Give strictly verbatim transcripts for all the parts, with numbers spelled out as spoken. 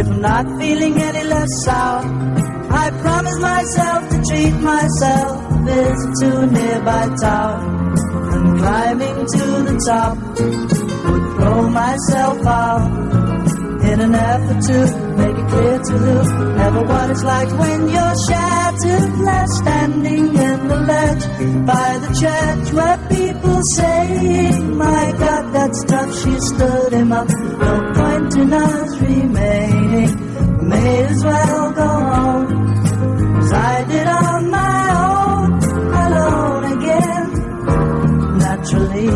if I'm not feeling any less sour, I promise myself to treat myself, visit to a nearby tower, and climbing to the top would throw myself out in an effort to make it clear to whoever what it's like when you're shattered, left standing in the ledge by the church where people say, my God, that's tough, she stood him up, no point in us remaining, we may as well go home, as I did on my own, alone again, naturally.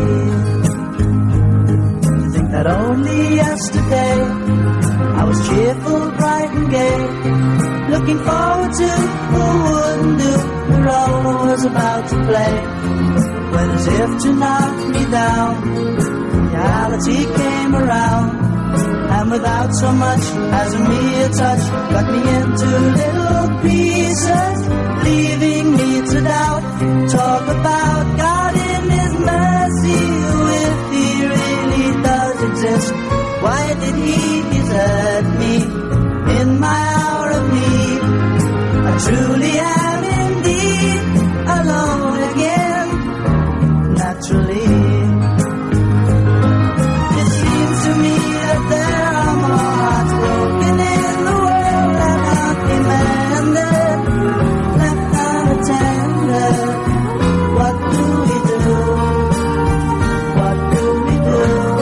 To think that only yesterday I was cheerful, bright and gay, looking forward to who wouldn't do the role I was about to play, when as if to knock me down, reality came around, and without so much as a mere touch, cut me into little pieces, leaving me to doubt. Talk about God in His mercy, if He really does exist, why did He desert me in my hour of need? I truly am indeed alone again, naturally. It seems to me that there are more hearts broken in the world than happy mended, left unattended. What do we do? What do we do?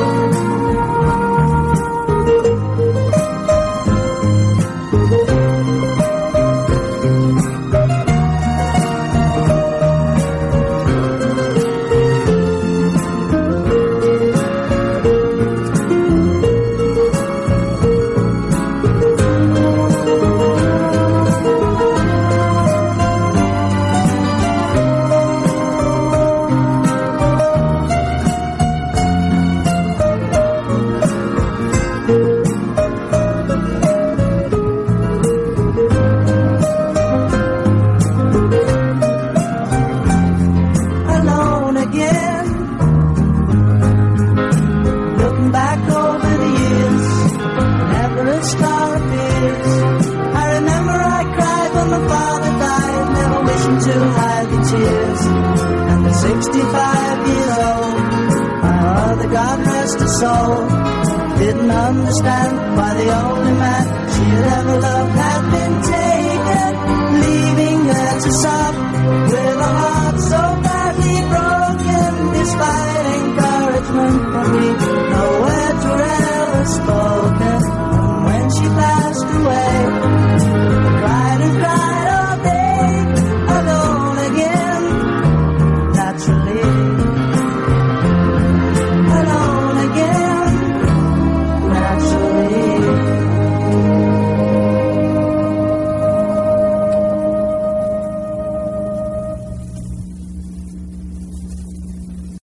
sixty-five years old, my other God rest her soul, didn't understand why the only man she had ever loved had been taken, leaving her to sob with a heart so badly broken, despite encouragement from me.